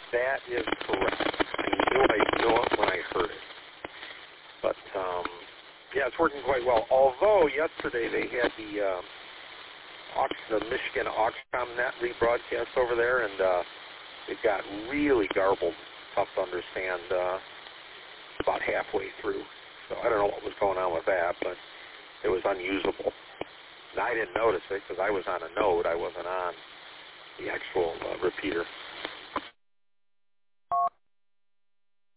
That is correct. I knew it when I heard it. But, yeah, it's working quite well. Although yesterday they had the Michigan Auxcom.net rebroadcast over there, and it got really garbled, tough to understand about halfway through. So I don't know what was going on with that, but it was unusable. And I didn't notice it because I was on a node. I wasn't on the actual repeater.